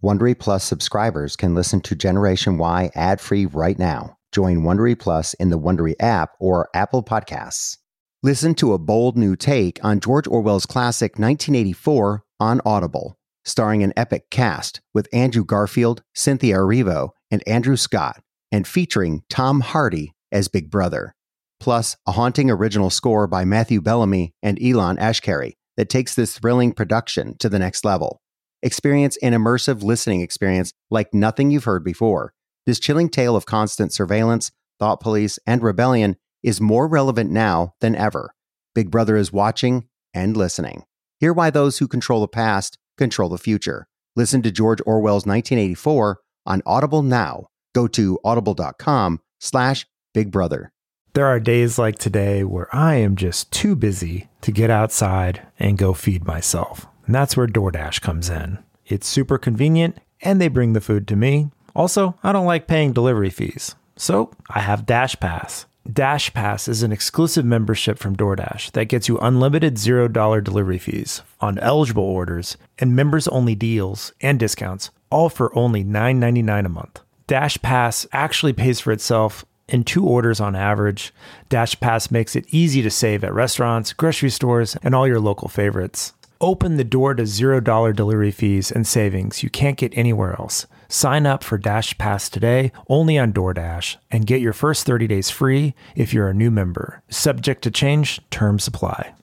Wondery Plus subscribers can listen to Generation Y ad-free right now. Join Wondery Plus in the Wondery app or Apple Podcasts. Listen to a bold new take on George Orwell's classic 1984 on Audible, starring an epic cast with Andrew Garfield, Cynthia Erivo, and Andrew Scott, and featuring Tom Hardy as Big Brother. Plus, a haunting original score by Matthew Bellamy and Elon Ashkari that takes this thrilling production to the next level. Experience an immersive listening experience like nothing you've heard before. This chilling tale of constant surveillance, thought police, and rebellion is more relevant now than ever. Big Brother is watching and listening. Hear why those who control the past control the future. Listen to George Orwell's 1984 on Audible now. Go to audible.com/Big Brother. There are days like today where I am just too busy to get outside and go feed myself. And that's where DoorDash comes in. It's super convenient and they bring the food to me. Also, I don't like paying delivery fees. So I have Dash Pass. Dash Pass is an exclusive membership from DoorDash that gets you unlimited $0 delivery fees on eligible orders and members-only deals and discounts, all for only $9.99 a month. Dash Pass actually pays for itself in 2 orders on average. Dash Pass makes it easy to save at restaurants, grocery stores, and all your local favorites. Open the door to $0 delivery fees and savings you can't get anywhere else. Sign up for Dash Pass today, only on DoorDash, and get your first 30 days free if you're a new member. Subject to change, terms apply.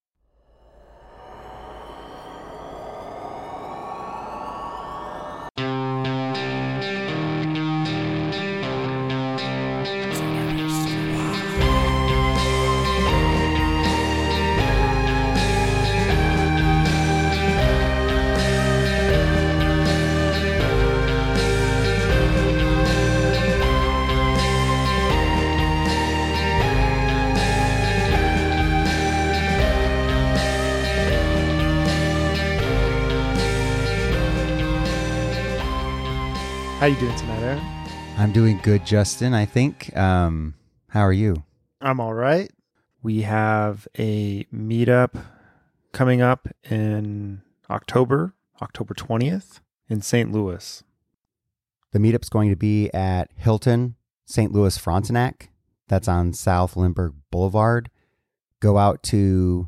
How you doing tonight, Aaron? I'm doing good, Justin, I think. How are you? I'm all right. We have a meetup coming up in October 20th in St. Louis. The meetup's going to be at Hilton St. Louis Frontenac. That's on South Lindbergh Boulevard. Go out to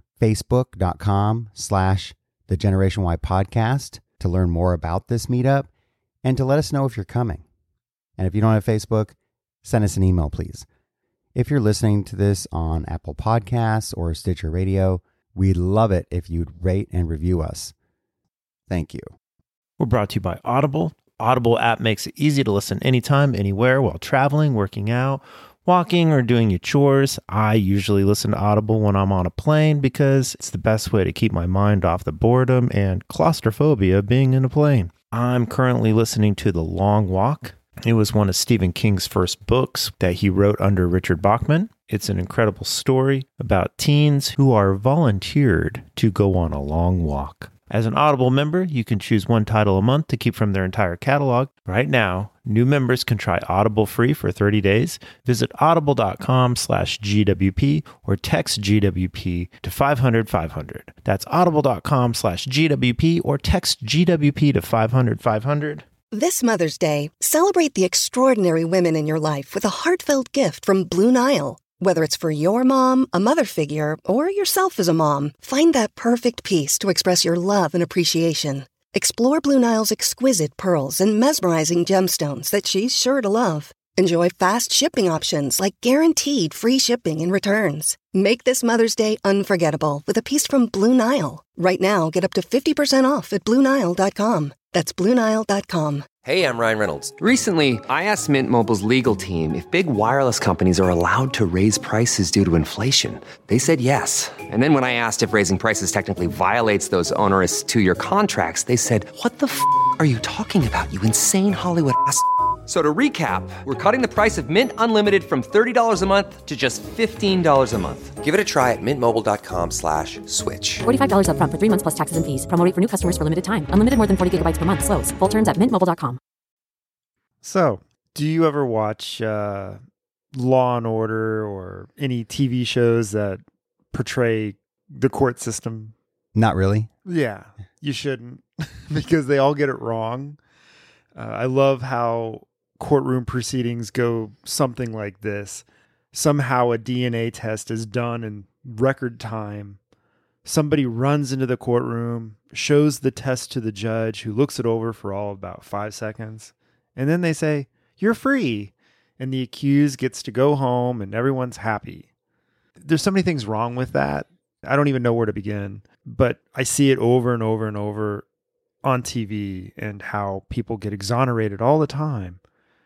facebook.com/The Generation Y Podcast to learn more about this meetup and to let us know if you're coming. And if you don't have Facebook, send us an email, please. If you're listening to this on Apple Podcasts or Stitcher Radio, we'd love it if you'd rate and review us. Thank you. We're brought to you by Audible. Audible app makes it easy to listen anytime, anywhere, while traveling, working out, walking, or doing your chores. I usually listen to Audible when I'm on a plane because it's the best way to keep my mind off the boredom and claustrophobia of being in a plane. I'm currently listening to The Long Walk. It was one of Stephen King's first books that he wrote under Richard Bachman. It's an incredible story about teens who are volunteered to go on a long walk. As an Audible member, you can choose one title a month to keep from their entire catalog. Right now, new members can try Audible free for 30 days. Visit audible.com/GWP or text GWP to 500-500. That's audible.com/GWP or text GWP to 500-500. This Mother's Day, celebrate the extraordinary women in your life with a heartfelt gift from Blue Nile. Whether it's for your mom, a mother figure, or yourself as a mom, find that perfect piece to express your love and appreciation. Explore Blue Nile's exquisite pearls and mesmerizing gemstones that she's sure to love. Enjoy fast shipping options like guaranteed free shipping and returns. Make this Mother's Day unforgettable with a piece from Blue Nile. Right now, get up to 50% off at BlueNile.com. That's BlueNile.com. Hey, I'm Ryan Reynolds. Recently, I asked Mint Mobile's legal team if big wireless companies are allowed to raise prices due to inflation. They said yes. And then when I asked if raising prices technically violates those onerous two-year contracts, they said, "What the f*** are you talking about, you insane Hollywood ass?" So to recap, we're cutting the price of Mint Unlimited from $30 a month to just $15 a month. Give it a try at mintmobile.com/switch. $45 up front for 3 months plus taxes and fees. Promo rate for new customers for limited time. Unlimited more than 40 gigabytes per month. Slows full terms at mintmobile.com. So, do you ever watch Law and Order or any TV shows that portray the court system? Not really. Yeah, you shouldn't because they all get it wrong. I love how courtroom proceedings go something like this. Somehow a DNA test is done in record time. Somebody runs into the courtroom, shows the test to the judge, who looks it over for all about 5 seconds. And then they say, "You're free." And the accused gets to go home and everyone's happy. There's so many things wrong with that. I don't even know where to begin. But I see it over and over and over on TV and how people get exonerated all the time.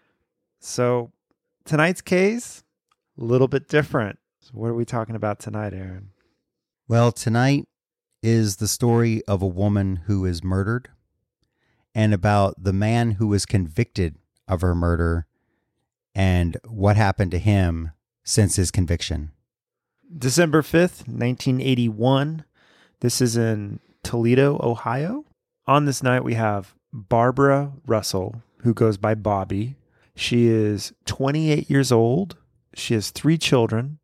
So tonight's case, a little bit different. So what are we talking about tonight, Aaron? Well, tonight is the story of a woman who is murdered and about the man who was convicted of her murder and what happened to him since his conviction. December 5th, 1981. This is in Toledo, Ohio. On this night, we have Barbara Russell, who goes by Bobby. She is 28 years old. She has 3 children,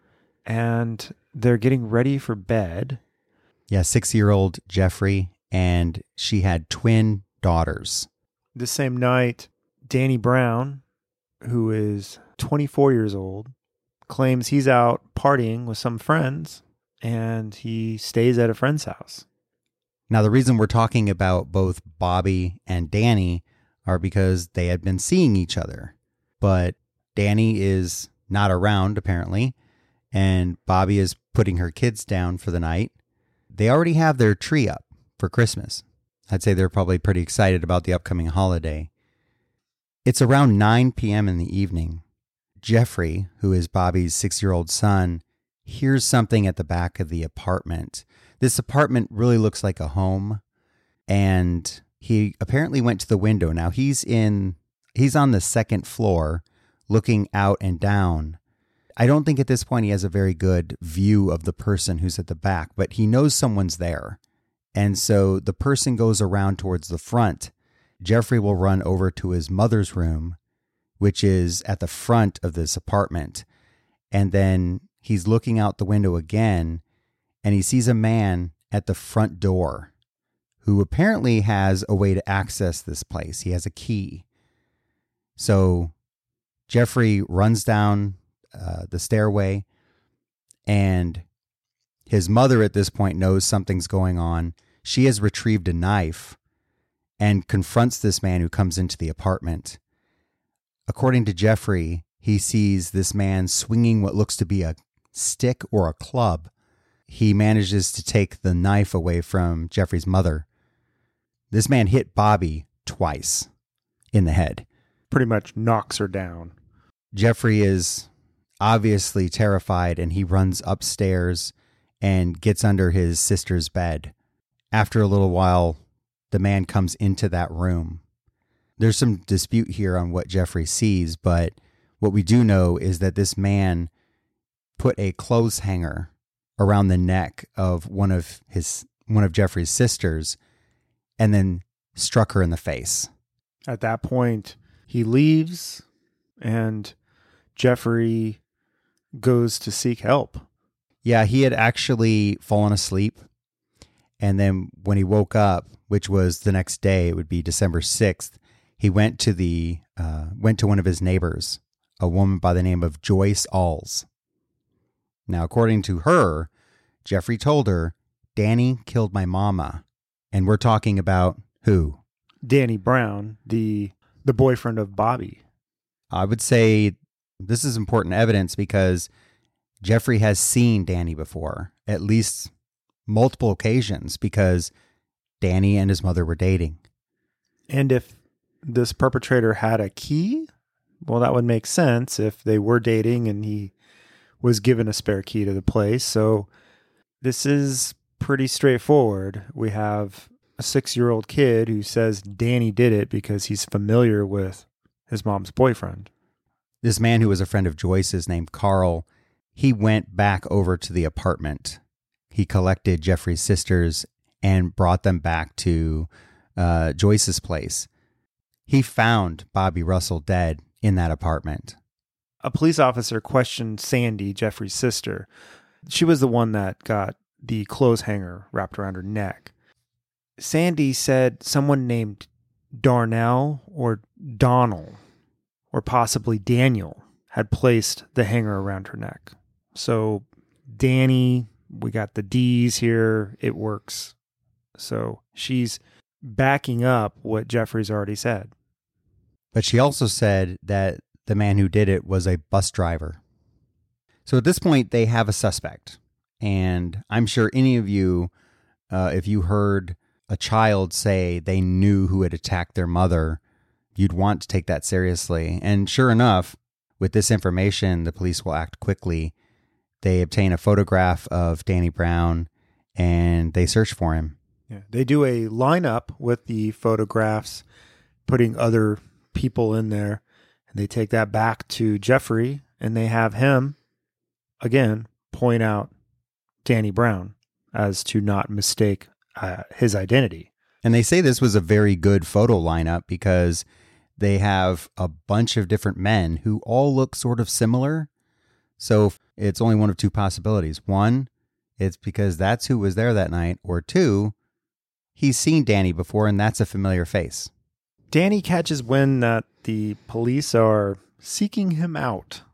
and they're getting ready for bed. Yeah, 6-year-old Jeffrey, and she had twin daughters. The same night, Danny Brown, who is 24 years old, claims he's out partying with some friends, and he stays at a friend's house. Now, the reason we're talking about both Bobby and Danny are because they had been seeing each other. But Danny is not around, apparently, and Bobby is putting her kids down for the night. They already have their tree up for Christmas. I'd say they're probably pretty excited about the upcoming holiday. It's around 9 p.m. in the evening. Jeffrey, who is Bobby's 6-year-old son, hears something at the back of the apartment. This apartment really looks like a home, and he apparently went to the window. Now he's on the second floor looking out and down. I don't think at this point he has a very good view of the person who's at the back, but he knows someone's there. And so the person goes around towards the front. Jeffrey will run over to his mother's room, which is at the front of this apartment. And then he's looking out the window again, and he sees a man at the front door who apparently has a way to access this place. He has a key. So Jeffrey runs down the stairway, and his mother at this point knows something's going on. She has retrieved a knife and confronts this man who comes into the apartment. According to Jeffrey, he sees this man swinging what looks to be a stick or a club. He manages to take the knife away from Jeffrey's mother. This man hit Bobby twice in the head. Pretty much knocks her down. Jeffrey is obviously terrified, and he runs upstairs and gets under his sister's bed. After a little while, the man comes into that room. There's some dispute here on what Jeffrey sees, but what we do know is that this man put a clothes hanger around the neck of one of Jeffrey's sisters and then struck her in the face. At that point, he leaves, and Jeffrey goes to seek help. Yeah, he had actually fallen asleep. And then when he woke up, which was the next day, it would be December 6th, he went to one of his neighbors, a woman by the name of Joyce Alls. Now, according to her, Jeffrey told her, "Danny killed my mama." And we're talking about who? Danny Brown, the boyfriend of Bobby. I would say this is important evidence because Jeffrey has seen Danny before, at least multiple occasions, because Danny and his mother were dating. And if this perpetrator had a key, well, that would make sense if they were dating and he was given a spare key to the place. So this is pretty straightforward. We have a 6-year-old kid who says Danny did it because he's familiar with his mom's boyfriend. This man who was a friend of Joyce's named Carl, he went back over to the apartment. He collected Jeffrey's sisters and brought them back to Joyce's place. He found Bobby Russell dead in that apartment. A police officer questioned Sandy, Jeffrey's sister. She was the one that got the clothes hanger wrapped around her neck. Sandy said someone named Darnell or Donald or possibly Daniel had placed the hanger around her neck. So Danny, we got the D's here. It works. So she's backing up what Jeffrey's already said. But she also said that the man who did it was a bus driver. So at this point, they have a suspect. And I'm sure any of you, if you heard a child say they knew who had attacked their mother, you'd want to take that seriously. And sure enough, with this information, the police will act quickly. They obtain a photograph of Danny Brown and they search for him. Yeah, they do a lineup with the photographs, putting other people in there. And they take that back to Jeffrey and they have him, again, point out Danny Brown as to not mistake his identity. And they say this was a very good photo lineup because they have a bunch of different men who all look sort of similar. So it's only one of two possibilities. One, it's because that's who was there that night. Or two, he's seen Danny before and that's a familiar face. Danny catches wind that the police are seeking him out.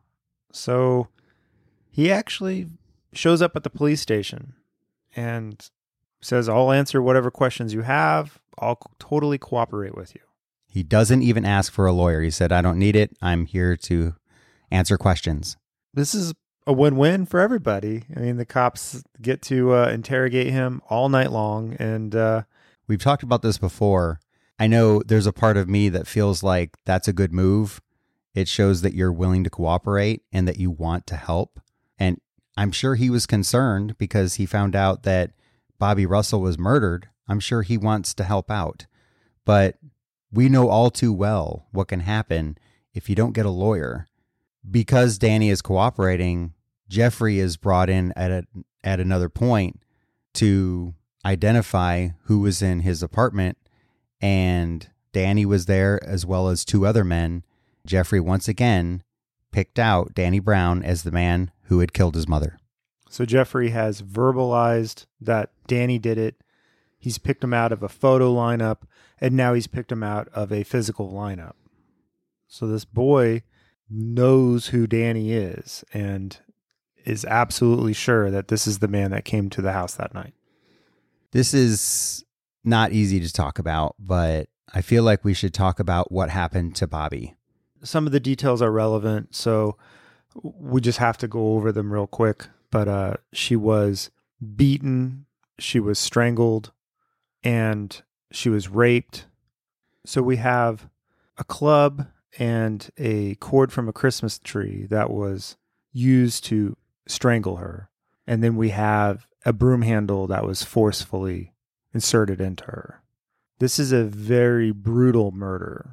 So he actually shows up at the police station and says, I'll answer whatever questions you have. I'll totally cooperate with you. He doesn't even ask for a lawyer. He said, I don't need it. I'm here to answer questions. This is a win-win for everybody. I mean, the cops get to interrogate him all night long. And we've talked about this before. I know there's a part of me that feels like that's a good move. It shows that you're willing to cooperate and that you want to help. And I'm sure he was concerned because he found out that Bobby Russell was murdered. I'm sure he wants to help out. But we know all too well what can happen if you don't get a lawyer. Because Danny is cooperating, Jeffrey is brought in at another point to identify who was in his apartment. And Danny was there as well as two other men. Jeffrey once again picked out Danny Brown as the man who had killed his mother. So Jeffrey has verbalized that Danny did it. He's picked him out of a photo lineup, and now he's picked him out of a physical lineup. So this boy knows who Danny is and is absolutely sure that this is the man that came to the house that night. This is not easy to talk about, but I feel like we should talk about what happened to Bobby. Some of the details are relevant, so we just have to go over them real quick. But she was beaten, she was strangled, and she was raped. So we have a club and a cord from a Christmas tree that was used to strangle her. And then we have a broom handle that was forcefully inserted into her. This is a very brutal murder.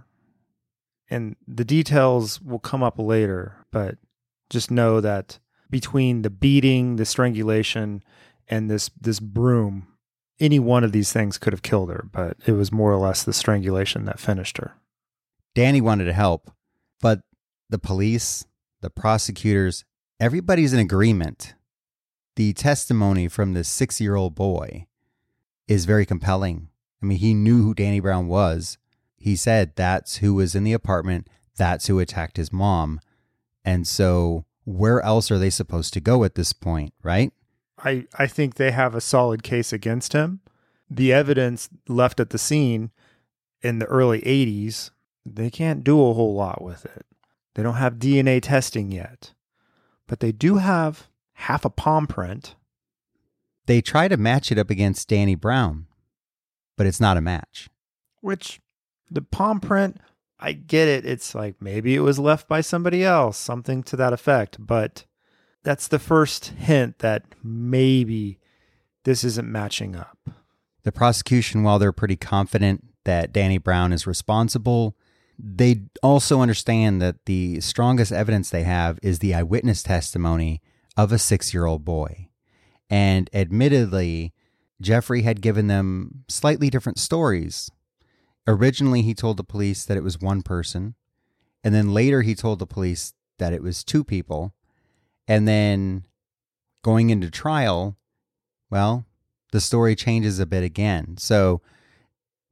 And the details will come up later, but just know that between the beating, the strangulation, and this broom, any one of these things could have killed her, but it was more or less the strangulation that finished her. Danny wanted to help, but the police, the prosecutors, everybody's in agreement. The testimony from this 6-year-old boy is very compelling. I mean, he knew who Danny Brown was. He said that's who was in the apartment. That's who attacked his mom. And so where else are they supposed to go at this point, right? I think they have a solid case against him. The evidence left at the scene in the early 80s, they can't do a whole lot with it. They don't have DNA testing yet, but they do have half a palm print. They try to match it up against Danny Brown, but it's not a match. Which the palm print, I get it. It's like maybe it was left by somebody else, something to that effect. But that's the first hint that maybe this isn't matching up. The prosecution, while they're pretty confident that Danny Brown is responsible, they also understand that the strongest evidence they have is the eyewitness testimony of a 6-year-old boy. And admittedly, Jeffrey had given them slightly different stories. Originally, he told the police that it was one person. And then later, he told the police that it was 2 people. And then going into trial, well, the story changes a bit again. So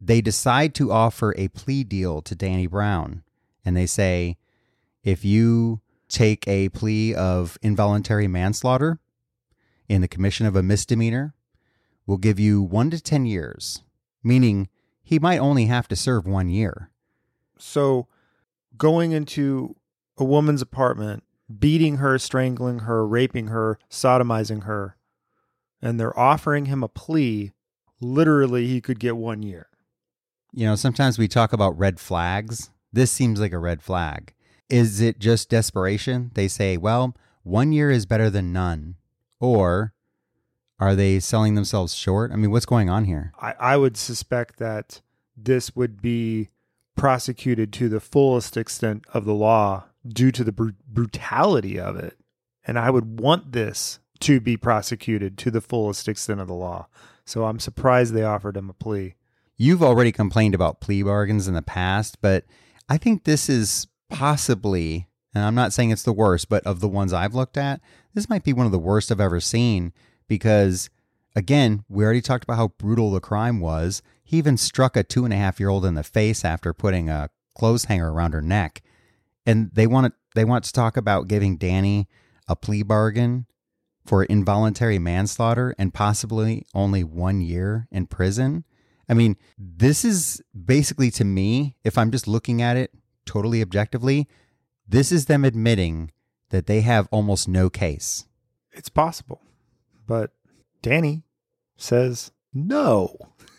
they decide to offer a plea deal to Danny Brown. And they say, if you take a plea of involuntary manslaughter in the commission of a misdemeanor, we'll give you 1 to 10 years, meaning he might only have to serve 1 year. So going into a woman's apartment, beating her, strangling her, raping her, sodomizing her, and they're offering him a plea, literally he could get 1 year. You know, sometimes we talk about red flags. This seems like a red flag. Is it just desperation? They say, well, 1 year is better than none. Or are they selling themselves short? I mean, what's going on here? I would suspect that this would be prosecuted to the fullest extent of the law due to the brutality of it. And I would want this to be prosecuted to the fullest extent of the law. So I'm surprised they offered him a plea. You've already complained about plea bargains in the past, but I think this is possibly, and I'm not saying it's the worst, but of the ones I've looked at, this might be one of the worst I've ever seen because, again, we already talked about how brutal the crime was. He even struck a 2.5-year-old in the face after putting a clothes hanger around her neck. And they want to talk about giving Danny a plea bargain for involuntary manslaughter and possibly only 1 year in prison. I mean, this is basically, to me, if I'm just looking at it totally objectively, this is them admitting that they have almost no case. It's possible. But Danny says no.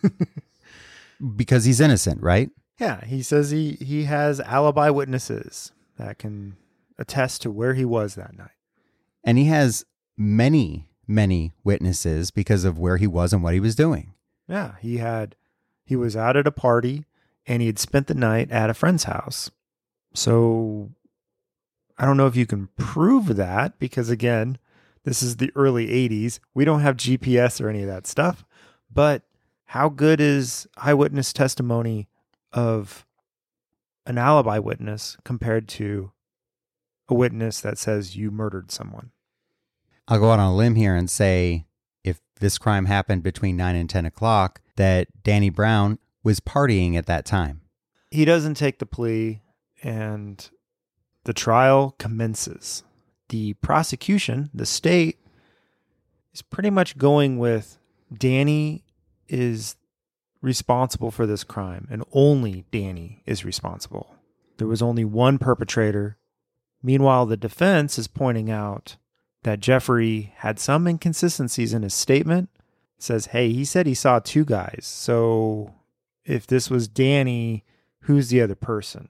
Because he's innocent, right? Yeah, he says he has alibi witnesses that can attest to where he was that night. And he has many, many witnesses because of where he was and what he was doing. Yeah, he was out at a party and he had spent the night at a friend's house. So I don't know if you can prove that because, again, this is the early 80s. We don't have GPS or any of that stuff. But how good is eyewitness testimony of an alibi witness compared to a witness that says you murdered someone? I'll go out on a limb here and say if this crime happened between 9 and 10 o'clock, that Danny Brown was partying at that time. He doesn't take the plea and the trial commences. The prosecution, the state, is pretty much going with Danny is responsible for this crime and only Danny is responsible. There was only one perpetrator. Meanwhile, the defense is pointing out that Jeffrey had some inconsistencies in his statement. It says, hey, he said he saw 2 guys. So if this was Danny, who's the other person?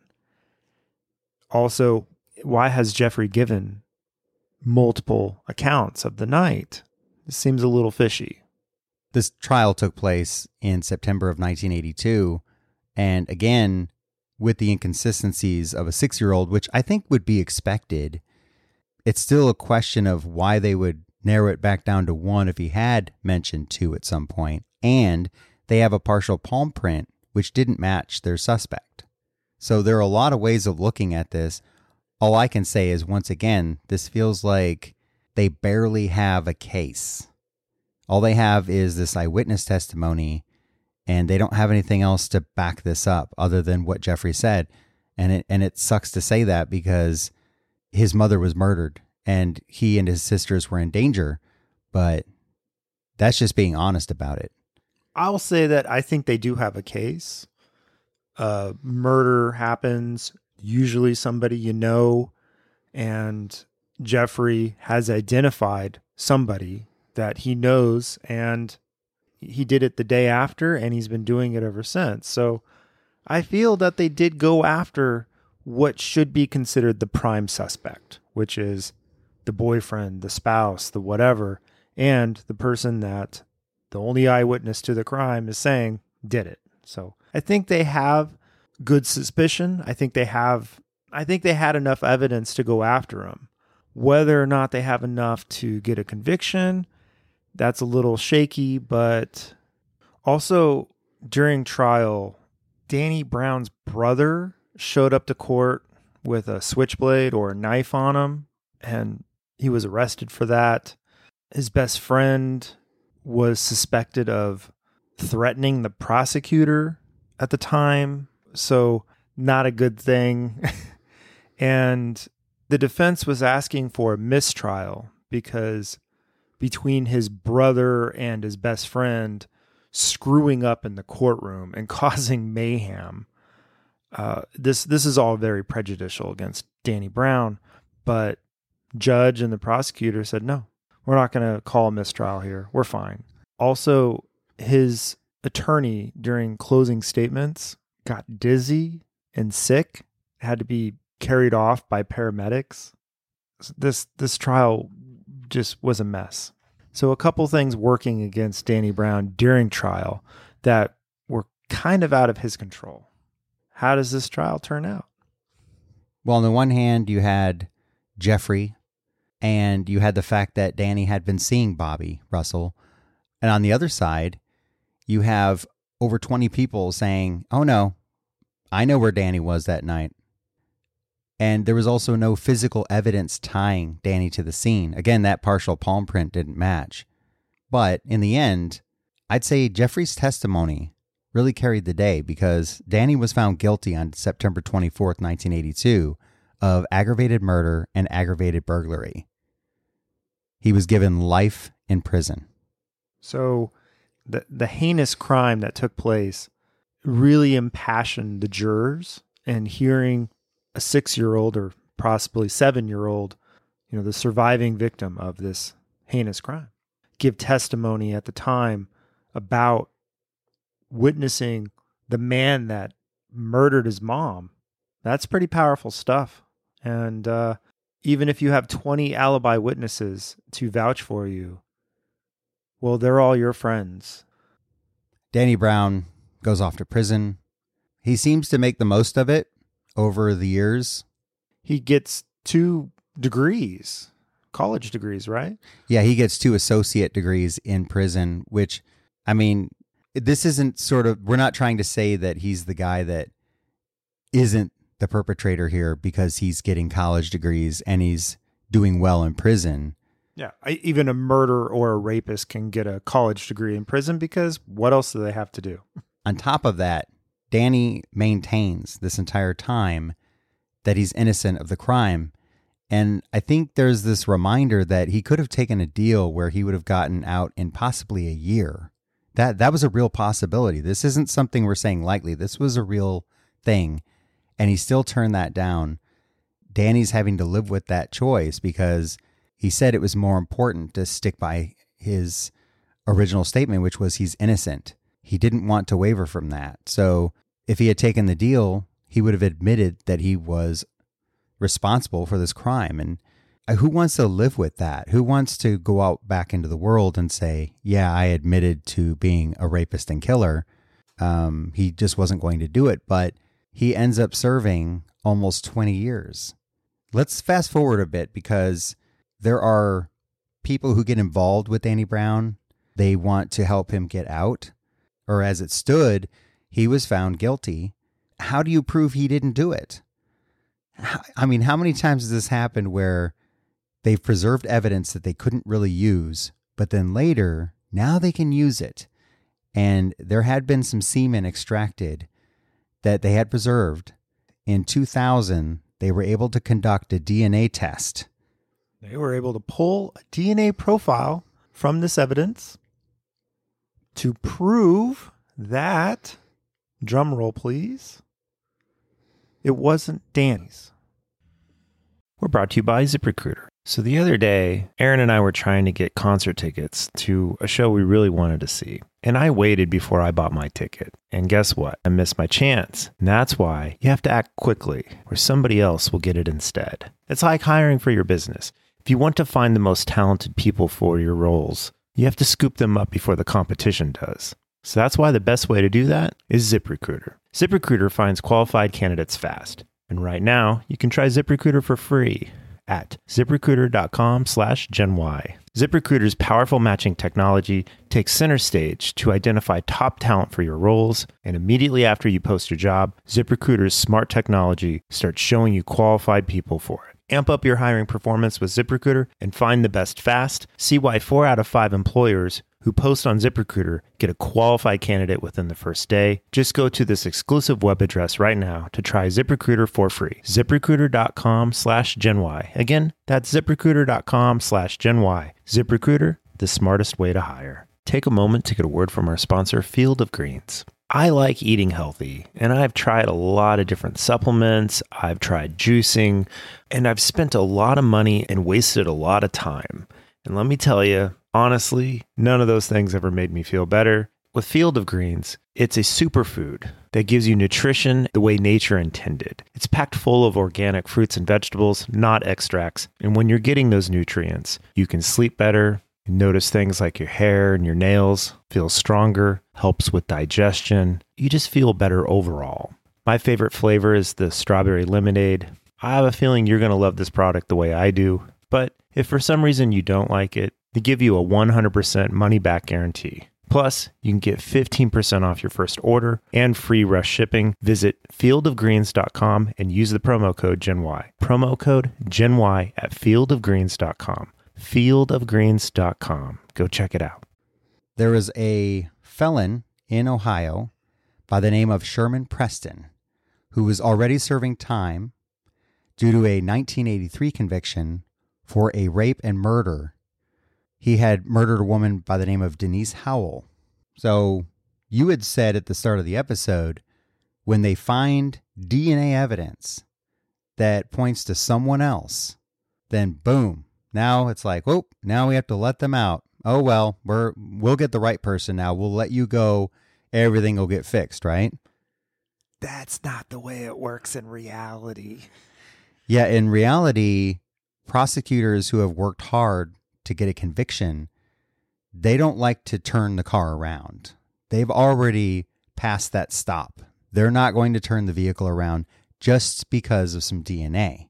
Also, why has Jeffrey given multiple accounts of the night? This seems a little fishy. This trial took place in September of 1982. And again, with the inconsistencies of a 6-year-old, which I think would be expected, it's still a question of why they would narrow it back down to 1 if he had mentioned 2 at some point. And they have a partial palm print, which didn't match their suspect. So there are a lot of ways of looking at this. All I can say is, once again, this feels like they barely have a case. All they have is this eyewitness testimony, and they don't have anything else to back this up other than what Jeffrey said. And it sucks to say that because his mother was murdered and he and his sisters were in danger, but that's just being honest about it. I'll say that I think they do have a case. Murder happens, usually somebody you know, and Jeffrey has identified somebody that he knows, and he did it the day after, and he's been doing it ever since. So I feel that they did go after what should be considered the prime suspect, which is the boyfriend, the spouse, the whatever, and the person that the only eyewitness to the crime is saying did it. So I think they have good suspicion. I think they had enough evidence to go after him. Whether or not they have enough to get a conviction, that's a little shaky. But also during trial, Danny Brown's brother showed up to court with a switchblade or a knife on him, and he was arrested for that. His best friend was suspected of threatening the prosecutor at the time, so not a good thing. And the defense was asking for a mistrial because between his brother and his best friend screwing up in the courtroom and causing mayhem, this is all very prejudicial against Danny Brown. But judge and the prosecutor said, no, we're not going to call a mistrial here. We're fine. Also, his attorney during closing statements got dizzy and sick, had to be carried off by paramedics. This trial just was a mess. So a couple things working against Danny Brown during trial that were kind of out of his control. How does this trial turn out? Well, on the one hand, you had Jeffrey, and you had the fact that Danny had been seeing Bobby Russell. And on the other side, you have over 20 people saying, oh no, I know where Danny was that night. And there was also no physical evidence tying Danny to the scene. Again, that partial palm print didn't match. But in the end, I'd say Jeffrey's testimony really carried the day because Danny was found guilty on September 24th, 1982 of aggravated murder and aggravated burglary. He was given life in prison. So the heinous crime that took place really impassioned the jurors, and hearing a 6-year-old or possibly 7-year-old, the surviving victim of this heinous crime, give testimony at the time about witnessing the man that murdered his mom. That's pretty powerful stuff. And even if you have 20 alibi witnesses to vouch for you, well, they're all your friends. Danny Brown goes off to prison. He seems to make the most of it over the years. He gets 2 degrees, college degrees, right? Yeah, he gets 2 associate degrees in prison, which, I mean, this isn't we're not trying to say that he's the guy that isn't the perpetrator here because he's getting college degrees and he's doing well in prison. Yeah, even a murderer or a rapist can get a college degree in prison because what else do they have to do? On top of that, Danny maintains this entire time that he's innocent of the crime. And I think there's this reminder that he could have taken a deal where he would have gotten out in possibly a year. That was a real possibility. This isn't something we're saying lightly. This was a real thing. And he still turned that down. Danny's having to live with that choice because he said it was more important to stick by his original statement, which was he's innocent. He didn't want to waver from that. So if he had taken the deal, he would have admitted that he was responsible for this crime. And who wants to live with that? Who wants to go out back into the world and say, yeah, I admitted to being a rapist and killer. He just wasn't going to do it. But he ends up serving almost 20 years. Let's fast forward a bit because there are people who get involved with Danny Brown. They want to help him get out. Or as it stood, he was found guilty. How do you prove he didn't do it? I mean, how many times has this happened where they've preserved evidence that they couldn't really use, but then later, now they can use it? And there had been some semen extracted that they had preserved. In 2000, they were able to conduct a DNA test. They were able to pull a DNA profile from this evidence to prove that, drum roll please, it wasn't Danny's. We're brought to you by ZipRecruiter. So the other day, Aaron and I were trying to get concert tickets to a show we really wanted to see. And I waited before I bought my ticket. And guess what? I missed my chance. And that's why you have to act quickly or somebody else will get it instead. It's like hiring for your business. If you want to find the most talented people for your roles, you have to scoop them up before the competition does. So that's why the best way to do that is ZipRecruiter. ZipRecruiter finds qualified candidates fast. And right now, you can try ZipRecruiter for free at ZipRecruiter.com/GenY. ZipRecruiter's powerful matching technology takes center stage to identify top talent for your roles. And immediately after you post your job, ZipRecruiter's smart technology starts showing you qualified people for it. Amp up your hiring performance with ZipRecruiter and find the best fast. See why 4 out of 5 employers who post on ZipRecruiter get a qualified candidate within the first day. Just go to this exclusive web address right now to try ZipRecruiter for free. ZipRecruiter.com/GenY. Again, that's ZipRecruiter.com/GenY. ZipRecruiter, the smartest way to hire. Take a moment to get a word from our sponsor, Field of Greens. I like eating healthy, and I've tried a lot of different supplements. I've tried juicing, and I've spent a lot of money and wasted a lot of time. And let me tell you, honestly, none of those things ever made me feel better. With Field of Greens, it's a superfood that gives you nutrition the way nature intended. It's packed full of organic fruits and vegetables, not extracts. And when you're getting those nutrients, you can sleep better. You notice things like your hair and your nails feel stronger, helps with digestion. You just feel better overall. My favorite flavor is the strawberry lemonade. I have a feeling you're going to love this product the way I do. But if for some reason you don't like it, they give you a 100% money-back guarantee. Plus, you can get 15% off your first order and free rush shipping. Visit fieldofgreens.com and use the promo code GenY. Promo code GenY at fieldofgreens.com. Fieldofgreens.com. Go check it out. There was a felon in Ohio by the name of Sherman Preston who was already serving time due to a 1983 conviction for a rape and murder. He had murdered a woman by the name of Denise Howell. So you had said at the start of the episode, when they find DNA evidence that points to someone else, then boom. Now it's like, oh, now we have to let them out. Oh, well, we'll get the right person now. We'll let you go. Everything will get fixed, right? That's not the way it works in reality. Yeah, in reality, prosecutors who have worked hard to get a conviction, they don't like to turn the car around. They've already passed that stop. They're not going to turn the vehicle around just because of some DNA.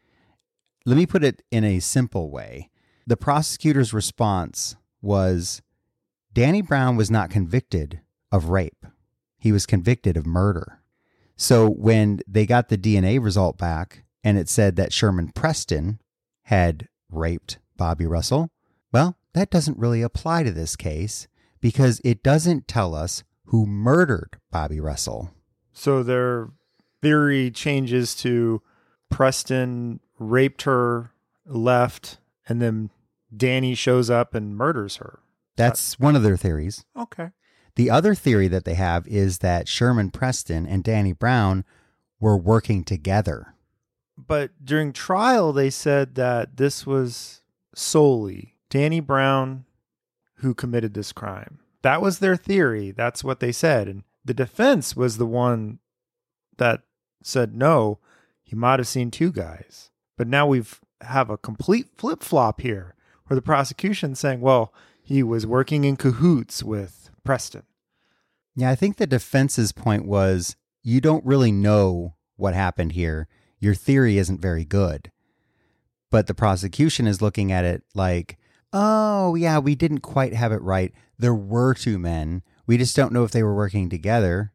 Let me put it in a simple way. The prosecutor's response was, Danny Brown was not convicted of rape. He was convicted of murder. So when they got the DNA result back and it said that Sherman Preston had raped Bobby Russell, well, that doesn't really apply to this case because it doesn't tell us who murdered Bobby Russell. So their theory changes to Preston raped her, left, and then Danny shows up and murders her. That's one of their theories. Okay. The other theory that they have is that Sherman Preston and Danny Brown were working together. But during trial, they said that this was solely Danny Brown who committed this crime. That was their theory. That's what they said. And the defense was the one that said, no, he might have seen two guys. But now we've have a complete flip-flop here where the prosecution's saying, well, he was working in cahoots with Preston. Yeah, I think the defense's point was you don't really know what happened here. Your theory isn't very good. But the prosecution is looking at it like, oh, yeah, we didn't quite have it right. There were two men. We just don't know if they were working together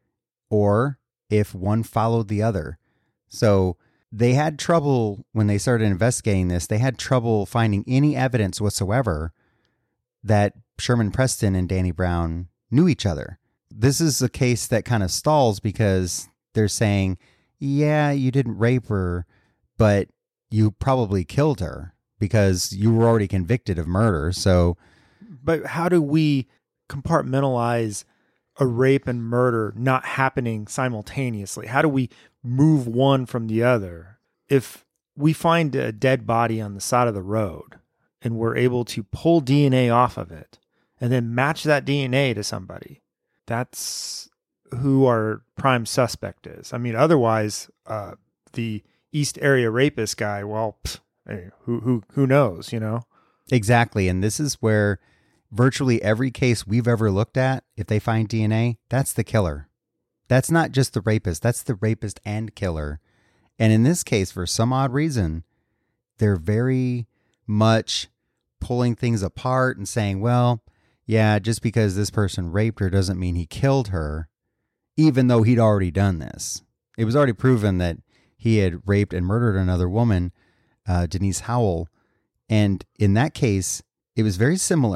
or if one followed the other. So they had trouble when they started investigating this. They had trouble finding any evidence whatsoever that Sherman Preston and Danny Brown knew each other. This is a case that kind of stalls because they're saying, yeah, you didn't rape her, but you probably killed her because you were already convicted of murder. So, but how do we compartmentalize a rape and murder not happening simultaneously? How do we move one from the other? If we find a dead body on the side of the road and we're able to pull DNA off of it and then match that DNA to somebody, that's who our prime suspect is. I mean, otherwise, the East Area rapist guy, well, hey, who knows, you know? Exactly. And this is where virtually every case we've ever looked at, if they find DNA, that's the killer. That's not just the rapist. That's the rapist and killer. And in this case, for some odd reason, they're very much pulling things apart and saying, well, yeah, just because this person raped her doesn't mean he killed her, even though he'd already done this. It was already proven that he had raped and murdered another woman, Denise Howell. And in that case, it was very similar.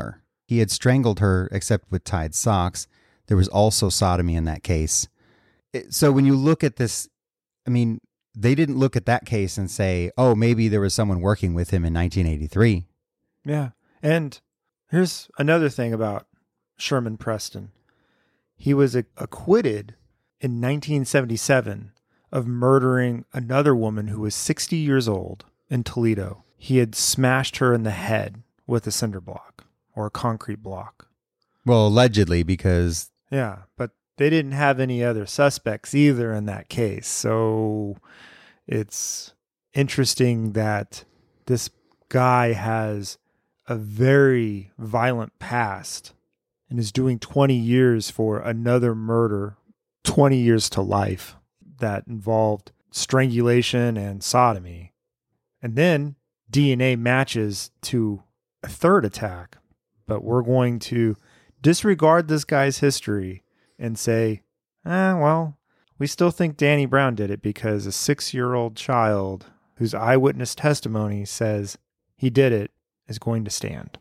He had strangled her, except with tied socks. There was also sodomy in that case. So when you look at this, I mean, they didn't look at that case and say, oh, maybe there was someone working with him in 1983. Yeah. And here's another thing about Sherman Preston. He was acquitted in 1977 of murdering another woman who was 60 years old in Toledo. He had smashed her in the head with a cinder block or a concrete block. Well, allegedly, because... Yeah, but they didn't have any other suspects either in that case. So it's interesting that this guy has a very violent past and is doing 20 years for another murder, 20 years to life that involved strangulation and sodomy. And then DNA matches to a third attack. But we're going to disregard this guy's history and say, well, we still think Danny Brown did it because a 6-year-old child whose eyewitness testimony says he did it is going to stand.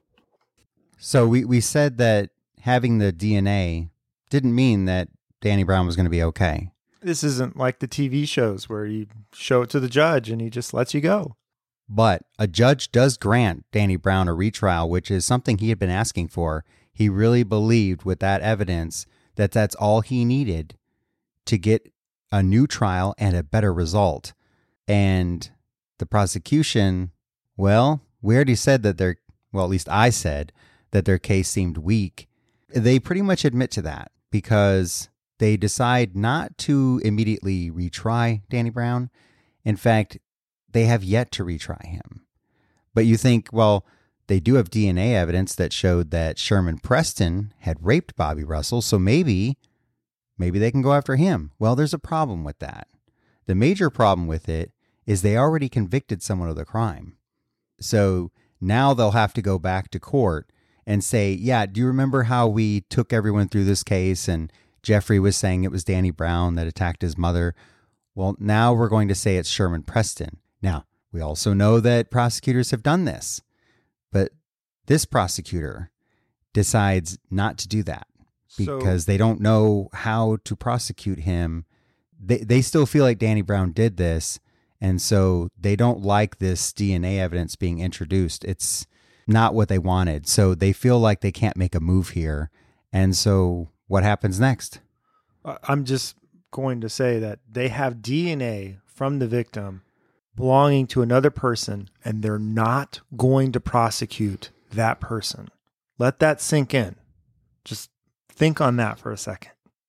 So we said that having the DNA didn't mean that Danny Brown was going to be okay. This isn't like the TV shows where you show it to the judge and he just lets you go. But a judge does grant Danny Brown a retrial, which is something he had been asking for. He really believed with that evidence that that's all he needed to get a new trial and a better result. And the prosecution, well, we already said that at least I said that their case seemed weak. They pretty much admit to that because they decide not to immediately retry Danny Brown. In fact, they have yet to retry him. But you think, well, they do have DNA evidence that showed that Sherman Preston had raped Bobby Russell, so maybe they can go after him. Well, there's a problem with that. The major problem with it is they already convicted someone of the crime. So now they'll have to go back to court and say, yeah, do you remember how we took everyone through this case and Jeffrey was saying it was Danny Brown that attacked his mother? Well, now we're going to say it's Sherman Preston. Now, we also know that prosecutors have done this, but this prosecutor decides not to do that because they don't know how to prosecute him. They still feel like Danny Brown did this, and so they don't like this DNA evidence being introduced. It's not what they wanted, so they feel like they can't make a move here. And so what happens next? I'm just going to say that they have DNA from the victim belonging to another person, and they're not going to prosecute that person. Let that sink in. Just think on that for a second.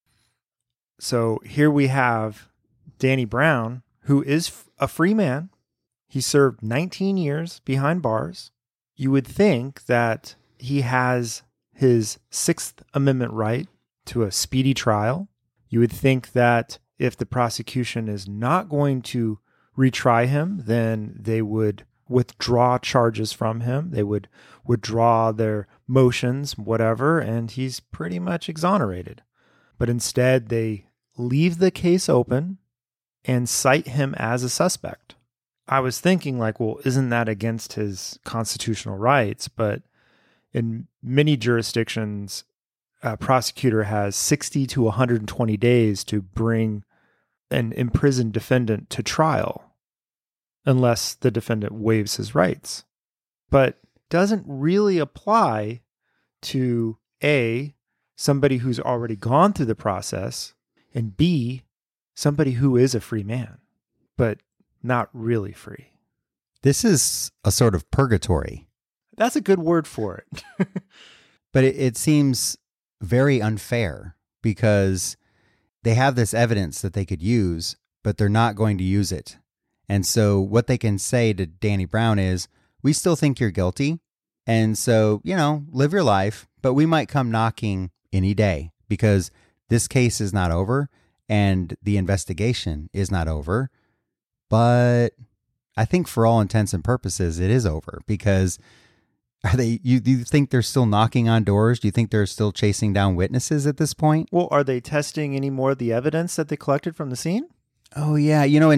So here we have Danny Brown, who is a free man. He served 19 years behind bars. You would think that he has his Sixth Amendment right to a speedy trial. You would think that if the prosecution is not going to retry him, then they would withdraw charges from him. They would withdraw their motions, whatever, and he's pretty much exonerated. But instead, they leave the case open and cite him as a suspect. I was thinking like, well, isn't that against his constitutional rights? But in many jurisdictions, a prosecutor has 60 to 120 days to bring an imprisoned defendant to trial, unless the defendant waives his rights. But doesn't really apply to A, somebody who's already gone through the process, and B, somebody who is a free man, but not really free. This is a sort of purgatory. That's a good word for it. But it seems very unfair because they have this evidence that they could use, but they're not going to use it. And so what they can say to Danny Brown is, we still think you're guilty. And so, live your life, but we might come knocking any day because this case is not over and the investigation is not over. But I think for all intents and purposes, it is over because do you think they're still knocking on doors? Do you think they're still chasing down witnesses at this point? Well, are they testing any more of the evidence that they collected from the scene? Oh, yeah. In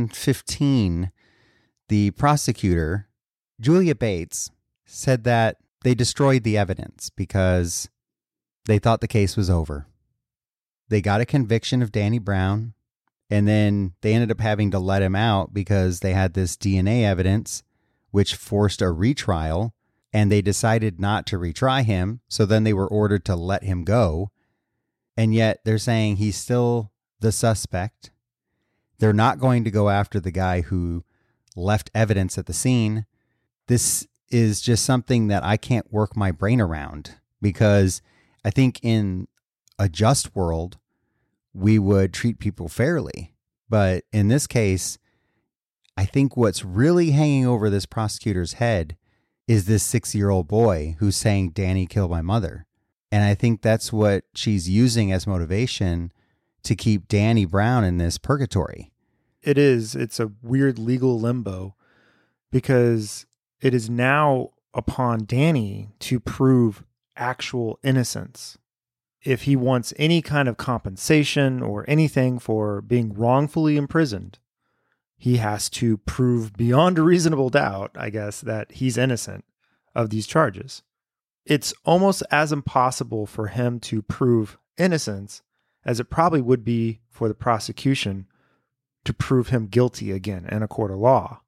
2015, the prosecutor, Julia Bates, said that they destroyed the evidence because they thought the case was over. They got a conviction of Danny Brown, and then they ended up having to let him out because they had this DNA evidence, which forced a retrial, and they decided not to retry him. So then they were ordered to let him go. And yet they're saying he's still the suspect. They're not going to go after the guy who left evidence at the scene. This is just something that I can't work my brain around, because I think in a just world, we would treat people fairly. But in this case, I think what's really hanging over this prosecutor's head is this 6-year-old boy who's saying, Danny killed my mother. And I think that's what she's using as motivation to keep Danny Brown in this purgatory. It is. It's a weird legal limbo, because it is now upon Danny to prove actual innocence. If he wants any kind of compensation or anything for being wrongfully imprisoned, he has to prove beyond a reasonable doubt, I guess, that he's innocent of these charges. It's almost as impossible for him to prove innocence as it probably would be for the prosecution to prove him guilty again in a court of law.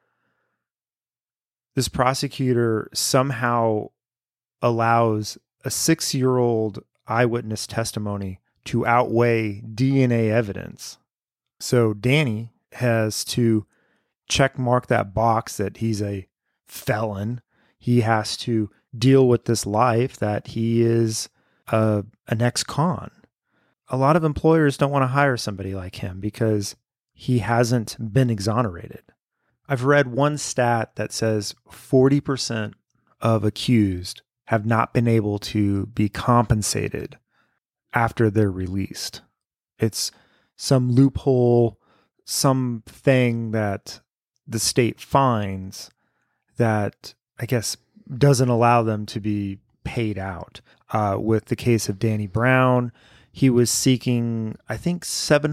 This prosecutor somehow allows a 6-year-old eyewitness testimony to outweigh DNA evidence. So Danny has to check mark that box that he's a felon. He has to deal with this life that he is an ex-con. A lot of employers don't want to hire somebody like him because he hasn't been exonerated. I've read one stat that says 40% of accused have not been able to be compensated after they're released. It's some loophole, something that the state finds that I guess doesn't allow them to be paid out. With the case of Danny Brown, he was seeking, I think,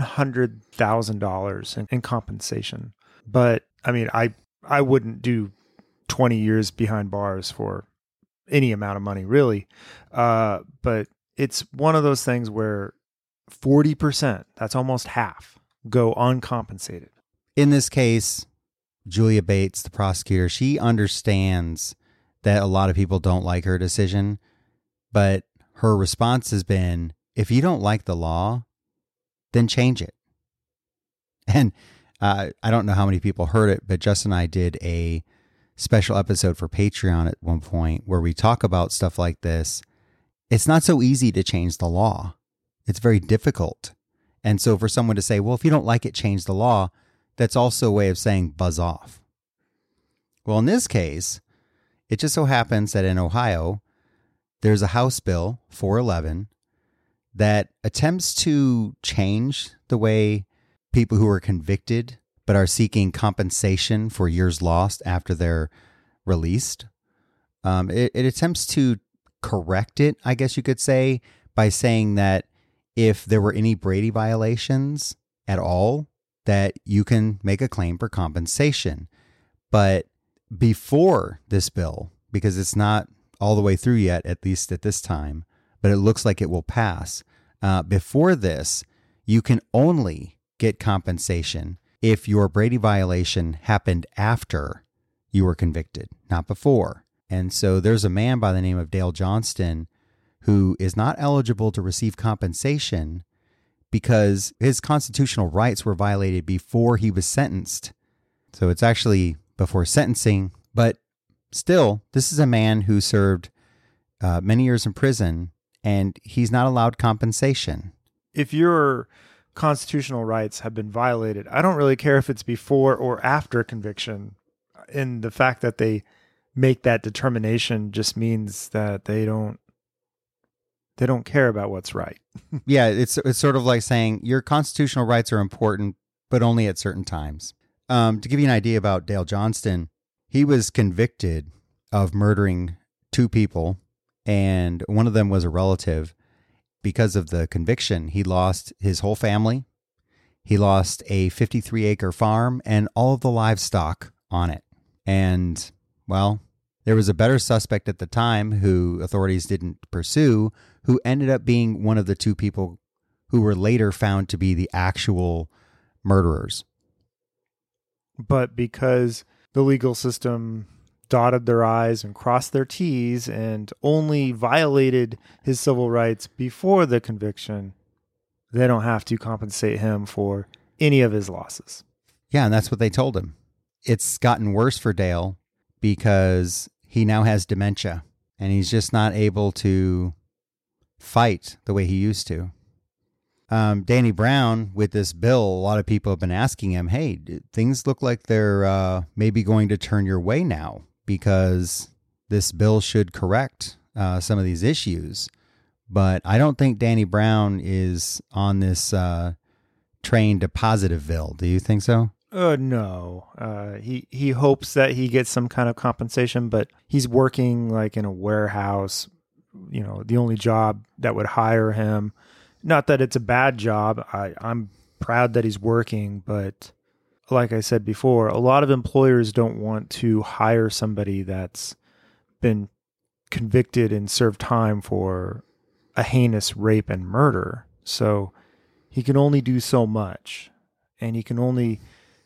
$700,000 in compensation. But I mean, I wouldn't do 20 years behind bars for any amount of money, really. But it's one of those things where 40%, that's almost half, go uncompensated. In this case, Julia Bates, the prosecutor, she understands that a lot of people don't like her decision, but her response has been, if you don't like the law, then change it. And I don't know how many people heard it, but Justin and I did a special episode for Patreon at one point where we talk about stuff like this. It's not so easy to change the law. It's very difficult. And so for someone to say, well, if you don't like it, change the law, that's also a way of saying buzz off. Well, in this case, it just so happens that in Ohio, there's a House Bill 411 that attempts to change the way people who are convicted but are seeking compensation for years lost after they're released. It attempts to correct it, I guess you could say, by saying that if there were any Brady violations at all, that you can make a claim for compensation. But before this bill, because it's not all the way through yet, at least at this time, but it looks like it will pass. Before this, you can only get compensation if your Brady violation happened after you were convicted, not before. And so there's a man by the name of Dale Johnston who is not eligible to receive compensation because his constitutional rights were violated before he was sentenced. So it's actually before sentencing, but still, this is a man who served many years in prison, and he's not allowed compensation. If your constitutional rights have been violated, I don't really care if it's before or after conviction. And the fact that they make that determination just means that they don't care about what's right. Yeah, it's sort of like saying your constitutional rights are important, but only at certain times. To give you an idea about Dale Johnston, he was convicted of murdering 2 people, and one of them was a relative. Because of the conviction, he lost his whole family. He lost a 53-acre farm and all of the livestock on it. And, well, There was a better suspect at the time who authorities didn't pursue, who ended up being one of the two people who were later found to be the actual murderers. But because the legal system dotted their I's and crossed their T's and only violated his civil rights before the conviction, they don't have to compensate him for any of his losses. Yeah, and that's what they told him. It's gotten worse for Dale because he now has dementia and he's just not able to fight the way he used to. Danny Brown, with this bill, a lot of people have been asking him, hey, things look like they're maybe going to turn your way now because this bill should correct some of these issues. But I don't think Danny Brown is on this train to Positiveville. Do you think so? No. He hopes that he gets some kind of compensation, but he's working like in a warehouse, the only job that would hire him. Not that it's a bad job. I'm proud that he's working, but like I said before, a lot of employers don't want to hire somebody that's been convicted and served time for a heinous rape and murder. So he can only do so much, and he can only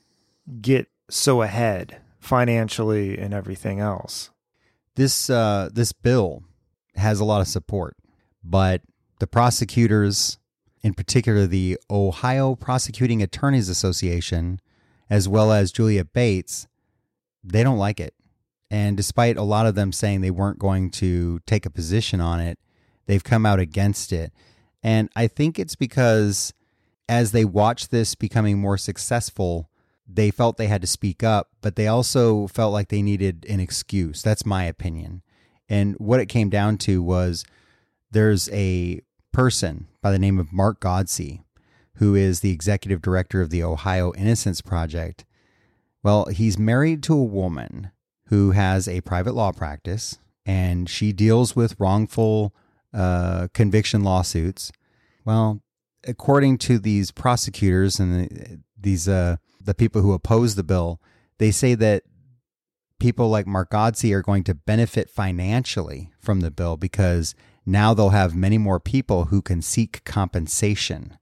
get so ahead financially and everything else. This bill has a lot of support, but the prosecutors, in particular the Ohio Prosecuting Attorneys Association, as well as Julia Bates, they don't like it. And despite a lot of them saying they weren't going to take a position on it, they've come out against it. And I think it's because as they watched this becoming more successful, they felt they had to speak up, but they also felt like they needed an excuse. That's my opinion. And what it came down to was there's a person by the name of Mark Godsey, who is the executive director of the Ohio Innocence Project. Well, he's married to a woman who has a private law practice, and she deals with wrongful conviction lawsuits. Well, according to these prosecutors and the people who oppose the bill, they say that people like Mark Godsey are going to benefit financially from the bill because now they'll have many more people who can seek compensation.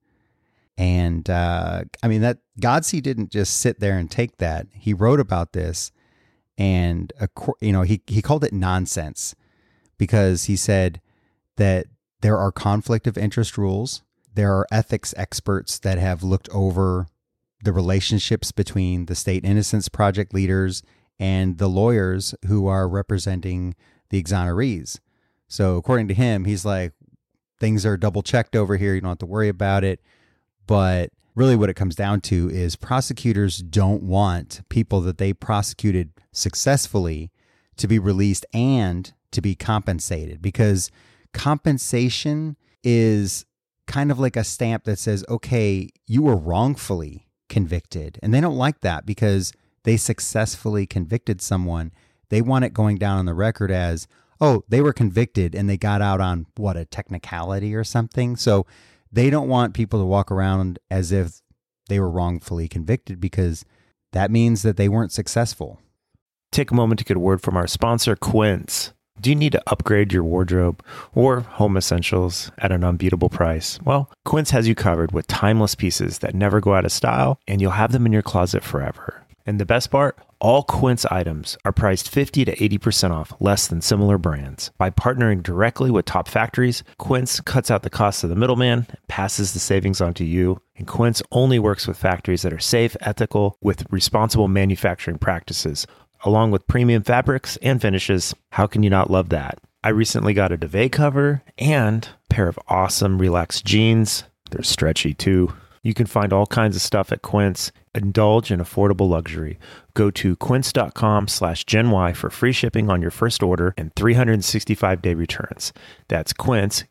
And that Godsey didn't just sit there and take that. He wrote about this, and he called it nonsense because he said that there are conflict of interest rules. There are ethics experts that have looked over the relationships between the State Innocence Project leaders and the lawyers who are representing the exonerees. So according to him, he's like, things are double checked over here. You don't have to worry about it. But really what it comes down to is prosecutors don't want people that they prosecuted successfully to be released and to be compensated, because compensation is kind of like a stamp that says, okay, you were wrongfully convicted. And they don't like that because they successfully convicted someone. They want it going down on the record as, oh, they were convicted and they got out on a technicality or something. So they don't want people to walk around as if they were wrongfully convicted because that means that they weren't successful. Take a moment to get a word from our sponsor, Quince. Do you need to upgrade your wardrobe or home essentials at an unbeatable price? Well, Quince has you covered with timeless pieces that never go out of style, and you'll have them in your closet forever. And the best part? All Quince items are priced 50 to 80% off less than similar brands. By partnering directly with top factories, Quince cuts out the cost of the middleman and passes the savings on to you. And Quince only works with factories that are safe, ethical, with responsible manufacturing practices, along with premium fabrics and finishes. How can you not love that? I recently got a duvet cover and a pair of awesome relaxed jeans. They're stretchy too. You can find all kinds of stuff at Quince. Indulge in affordable luxury. Go to quince.com/GenY for free shipping on your first order and 365-day returns. That's Quince,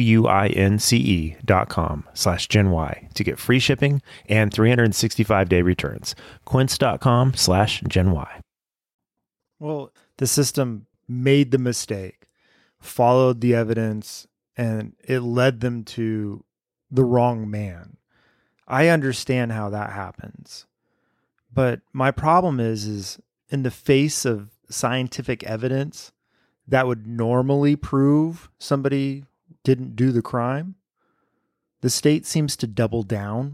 QUINCE.com/GenY to get free shipping and 365-day returns. Quince.com/GenY. Well, the system made the mistake, followed the evidence, and it led them to the wrong man. I understand how that happens. But my problem is in the face of scientific evidence that would normally prove somebody didn't do the crime, the state seems to double down.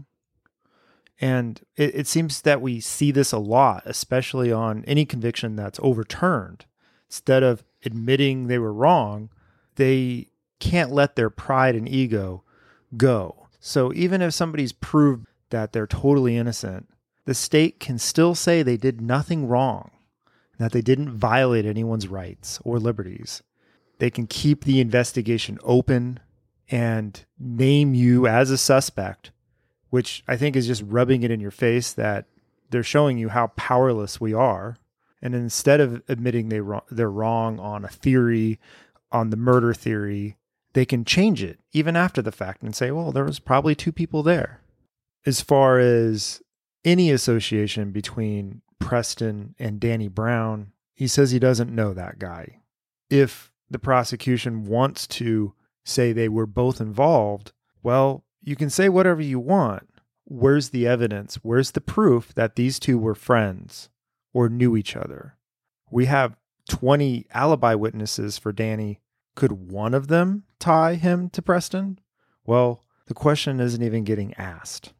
And it seems that we see this a lot, especially on any conviction that's overturned. Instead of admitting they were wrong, they can't let their pride and ego go. So even if somebody's proved that they're totally innocent, the state can still say they did nothing wrong, that they didn't violate anyone's rights or liberties. They can keep the investigation open and name you as a suspect, which I think is just rubbing it in your face that they're showing you how powerless we are. And instead of admitting they're wrong on a theory, on the murder theory, they can change it even after the fact and say, well, there was probably 2 people there. As far as any association between Preston and Danny Brown, he says he doesn't know that guy. If the prosecution wants to say they were both involved, well, you can say whatever you want. Where's the evidence? Where's the proof that these 2 were friends or knew each other? We have 20 alibi witnesses for Danny. Could one of them tie him to Preston? Well, the question isn't even getting asked.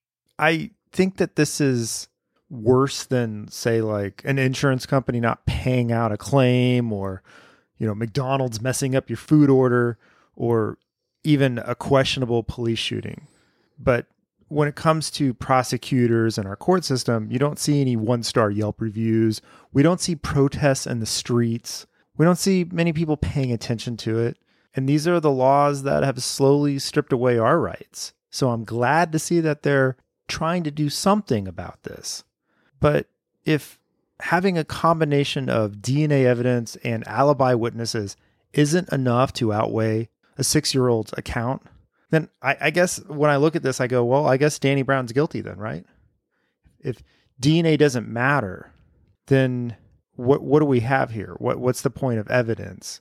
I think that this is worse than, say, like an insurance company not paying out a claim, or, McDonald's messing up your food order, or even a questionable police shooting. But when it comes to prosecutors and our court system, you don't see any 1-star Yelp reviews. We don't see protests in the streets. We don't see many people paying attention to it. And these are the laws that have slowly stripped away our rights. So I'm glad to see that they're trying to do something about this. But if having a combination of DNA evidence and alibi witnesses isn't enough to outweigh a 6-year-old's account, then I guess when I look at this, I go, well, I guess Danny Brown's guilty then, right? If DNA doesn't matter, then what do we have here? What's the point of evidence?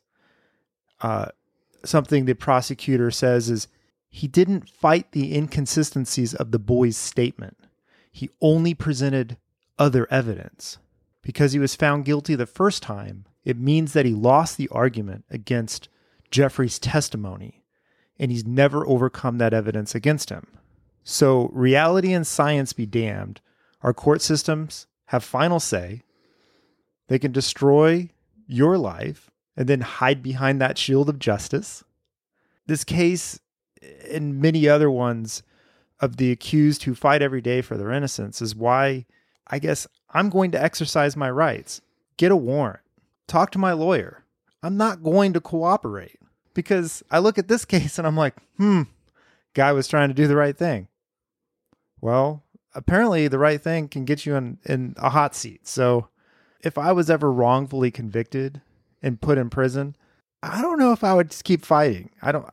Something the prosecutor says is he didn't fight the inconsistencies of the boy's statement. He only presented other evidence. Because he was found guilty the first time, it means that he lost the argument against Jeffrey's testimony, and he's never overcome that evidence against him. So reality and science be damned. Our court systems have final say. They can destroy your life and then hide behind that shield of justice. This case and many other ones of the accused who fight every day for their innocence is why I guess I'm going to exercise my rights. Get a warrant. Talk to my lawyer. I'm not going to cooperate because I look at this case and I'm like, guy was trying to do the right thing. Well, apparently the right thing can get you in a hot seat. So if I was ever wrongfully convicted and put in prison, I don't know if I would just keep fighting.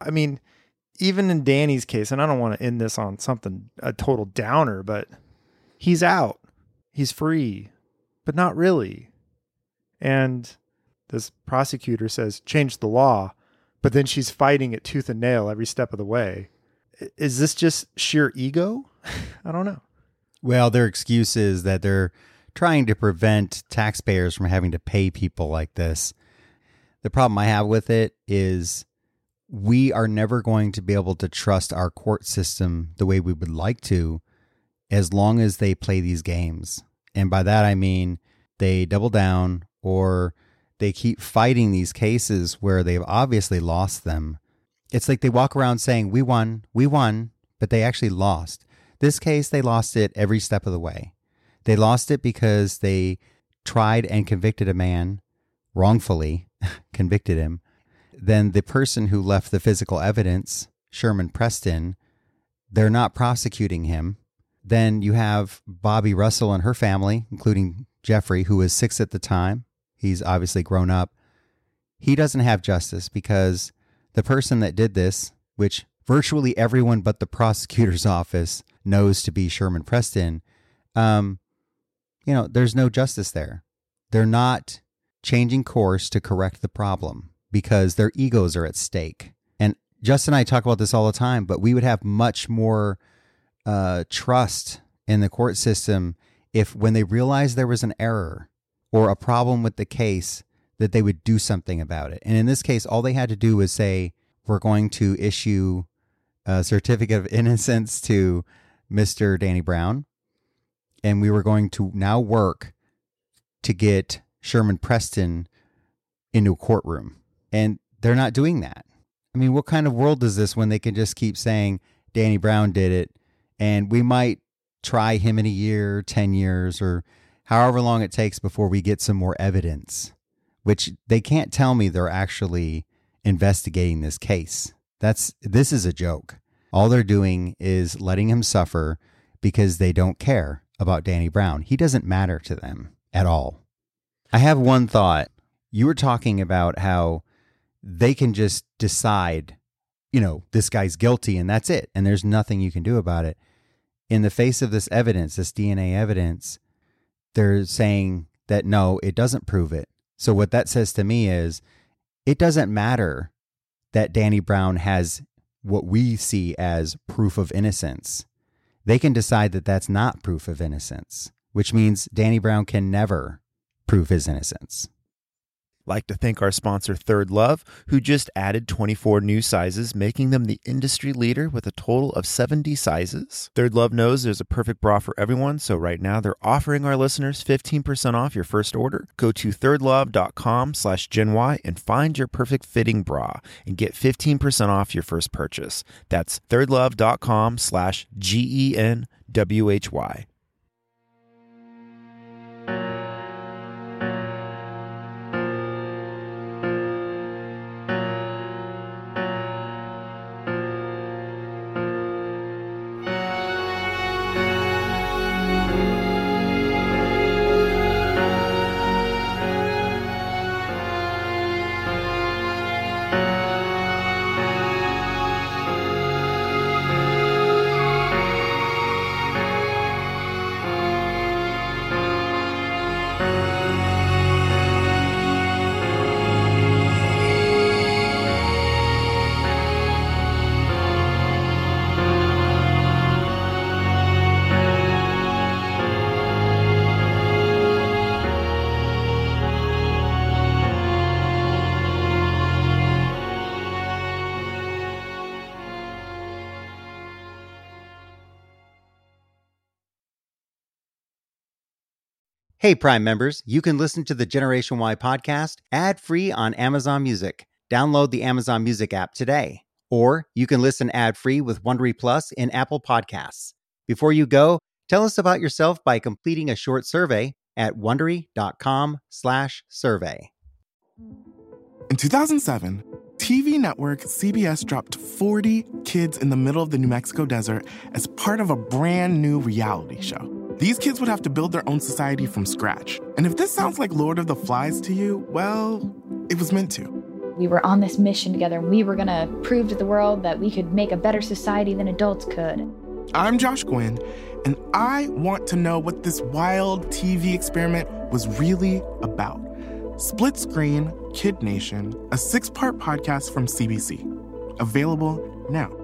Even in Danny's case, and I don't want to end this on a total downer, but he's out. He's free, but not really. And this prosecutor says, change the law, but then she's fighting it tooth and nail every step of the way. Is this just sheer ego? I don't know. Well, their excuse is that they're trying to prevent taxpayers from having to pay people like this. The problem I have with it is we are never going to be able to trust our court system the way we would like to as long as they play these games. And by that, I mean they double down or they keep fighting these cases where they've obviously lost them. It's like they walk around saying, we won, but they actually lost. This case, they lost it every step of the way. They lost it because they tried and convicted a man wrongfully, convicted him. Then the person who left the physical evidence, Sherman Preston, they're not prosecuting him. Then you have Bobby Russell and her family, including Jeffrey, who was 6 at the time. He's obviously grown up. He doesn't have justice because the person that did this, which virtually everyone but the prosecutor's office knows to be Sherman Preston, there's no justice there. They're not changing course to correct the problem because their egos are at stake. And Justin and I talk about this all the time, but we would have much more trust in the court system if when they realized there was an error or a problem with the case, that they would do something about it. And in this case, all they had to do was say, we're going to issue a certificate of innocence to Mr. Danny Brown, and we were going to now work to get Sherman Preston into a courtroom. And they're not doing that. I mean, what kind of world is this when they can just keep saying Danny Brown did it, and we might try him in a year, 10 years, or however long it takes before we get some more evidence, which they can't tell me they're actually investigating this case. This is a joke. All they're doing is letting him suffer because they don't care about Danny Brown. He doesn't matter to them at all. I have one thought. You were talking about how they can just decide, this guy's guilty and that's it. And there's nothing you can do about it. In the face of this evidence, this DNA evidence, they're saying that no, it doesn't prove it. So what that says to me is it doesn't matter that Danny Brown has what we see as proof of innocence. They can decide that that's not proof of innocence, which means Danny Brown can never prove his innocence. Like to thank our sponsor, Third Love, who just added 24 new sizes, making them the industry leader with a total of 70 sizes. Third Love knows there's a perfect bra for everyone, so right now they're offering our listeners 15% off your first order. Go to thirdlove.com/GenY and find your perfect fitting bra and get 15% off your first purchase. That's thirdlove.com/GENWHY. Hey, Prime members, you can listen to the Generation Y podcast ad-free on Amazon Music. Download the Amazon Music app today. Or you can listen ad-free with Wondery Plus in Apple Podcasts. Before you go, tell us about yourself by completing a short survey at Wondery.com/survey. In 2007, TV network CBS dropped 40 kids in the middle of the New Mexico desert as part of a brand new reality show. These kids would have to build their own society from scratch. And if this sounds like Lord of the Flies to you, well, it was meant to. We were on this mission together, and we were going to prove to the world that we could make a better society than adults could. I'm Josh Gwynn, and I want to know what this wild TV experiment was really about. Split Screen, Kid Nation, a 6-part podcast from CBC. Available now.